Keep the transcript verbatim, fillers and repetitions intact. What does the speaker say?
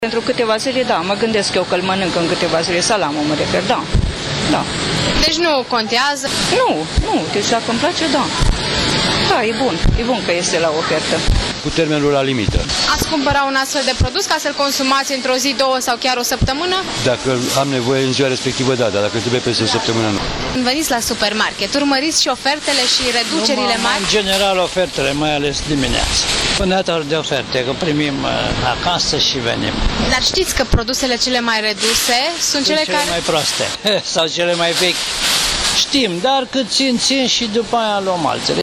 Pentru câteva zile, da, mă gândesc eu că îl mănânc în câteva zile, salamul mă refer, da, da. Deci nu contează? Nu, nu, deci dacă îmi place, da. Da, e bun, e bun că este la ofertă. Cu termenul la limită. Ați cumpăra un astfel de produs ca să-l consumați într-o zi, două sau chiar o săptămână? Dacă am nevoie în ziua respectivă, da, dar dacă trebuie peste o săptămână, nu. Când veniți la supermarket, urmăriți și ofertele și reducerile Numai, mari? în general, ofertele, mai ales dimineața. Vânători de oferte, că primim uh, acasă și venim. Dar știți că produsele cele mai reduse sunt, Sunt cele, cele care... mai proaste sau cele mai vechi. Știm, dar cât țin, țin și după aia luăm altele.